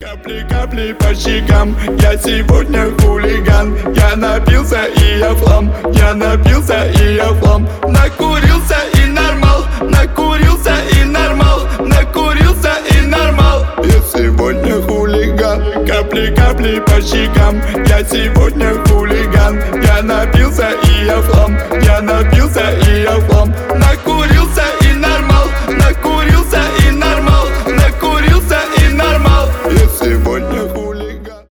Капли, капли по щекам, я сегодня хулиган. Я напился и я флам, я напился и я флам. Накурился и нормал, накурился и нормал, накурился и нормал. Я сегодня хулиган. Капли, капли по щекам, я сегодня хулиган. Я напился и я флам, я напился и я флам.